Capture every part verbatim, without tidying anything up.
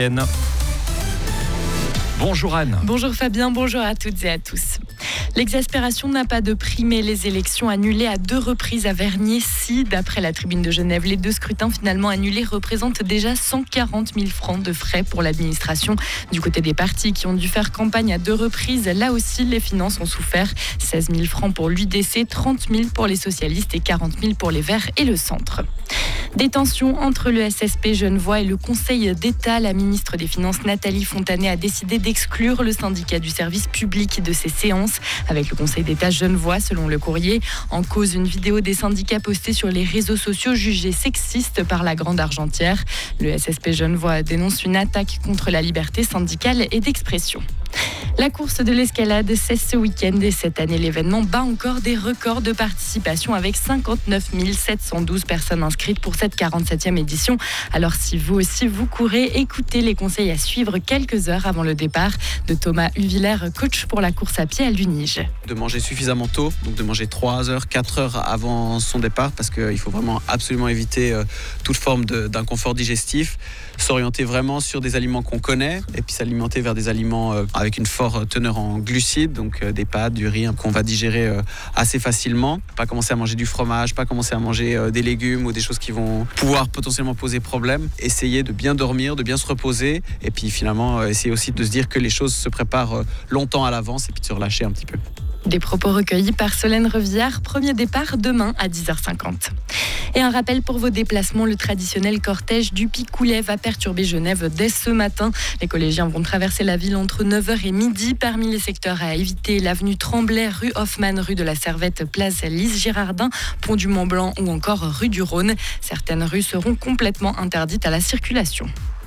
Bonjour Anne. Bonjour Fabien, bonjour à toutes et à tous. L'exaspération n'a pas de prix, mais les élections annulées à deux reprises à Vernier, si, d'après la Tribune de Genève, les deux scrutins finalement annulés représentent déjà cent quarante mille francs de frais pour l'administration. Du côté des partis qui ont dû faire campagne à deux reprises, là aussi les finances ont souffert. seize mille francs pour l'U D C, trente mille pour les socialistes et quarante mille pour les Verts et le Centre. Des tensions entre le S S P Genevois et le Conseil d'État. La ministre des Finances Nathalie Fontanet a décidé d'exclure le syndicat du service public de ses séances avec le Conseil d'État genevois, selon le courrier. En cause, une vidéo des syndicats postée sur les réseaux sociaux jugée sexiste par la Grande Argentière. Le S S P Genevois dénonce une attaque contre la liberté syndicale et d'expression. La course de l'escalade cesse ce week-end et cette année, l'événement bat encore des records de participation avec cinquante-neuf mille sept cent douze personnes inscrites pour cette quarante-septième édition. Alors si vous aussi vous courez, écoutez les conseils à suivre quelques heures avant le départ de Thomas Huviller, coach pour la course à pied à l'Unige. De manger suffisamment tôt, donc de manger trois heures, quatre heures avant son départ parce qu'il faut vraiment absolument éviter euh, toute forme de, d'inconfort digestif. S'orienter vraiment sur des aliments qu'on connaît et puis s'alimenter vers des aliments euh, avec une forte teneur en glucides, donc euh, des pâtes, du riz hein, qu'on va digérer euh, assez facilement. Pas commencer à manger du fromage, pas commencer à manger euh, des légumes ou des choses qui vont pouvoir potentiellement poser problème. Essayer de bien dormir, de bien se reposer et puis finalement euh, essayer aussi de se dire que les choses se préparent euh, longtemps à l'avance et puis de se relâcher un petit peu. Des propos recueillis par Solène Reviard. Premier départ demain à dix heures cinquante. Et un rappel pour vos déplacements, le traditionnel cortège du Picoulet va perturber Genève dès ce matin. Les collégiens vont traverser la ville entre neuf heures et midi. Parmi les secteurs à éviter, l'avenue Tremblay, rue Hoffmann, rue de la Servette, place Lise Girardin, pont du Mont-Blanc ou encore rue du Rhône. Certaines rues seront complètement interdites à la circulation.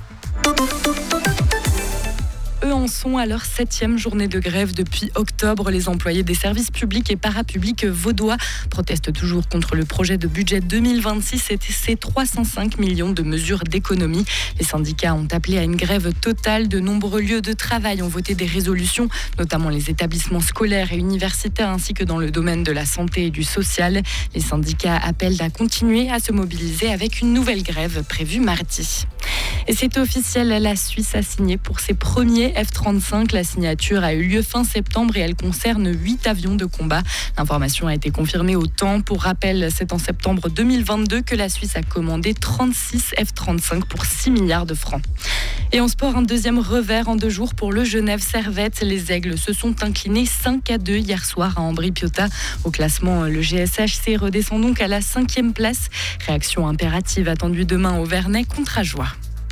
Eux en sont à leur septième journée de grève depuis octobre. Les employés des services publics et parapublics vaudois protestent toujours contre le projet de budget deux mille vingt-six et ses trois cent cinq millions de mesures d'économie. Les syndicats ont appelé à une grève totale. De nombreux lieux de travail ont voté des résolutions, notamment les établissements scolaires et universitaires ainsi que dans le domaine de la santé et du social. Les syndicats appellent à continuer à se mobiliser avec une nouvelle grève prévue mardi. Et c'est officiel, la Suisse a signé pour ses premiers F trente-cinq. La signature a eu lieu fin septembre et elle concerne huit avions de combat. L'information a été confirmée au temps. Pour rappel, c'est en septembre deux mille vingt-deux que la Suisse a commandé trente-six F trente-cinq pour six milliards de francs. Et en sport, un deuxième revers en deux jours pour le Genève Servette. Les Aigles se sont inclinés cinq à deux hier soir à Ambri-Piotta. Au classement, le G S H C redescend donc à la cinquième place. Réaction impérative attendue demain au Vernet contre Ajoie.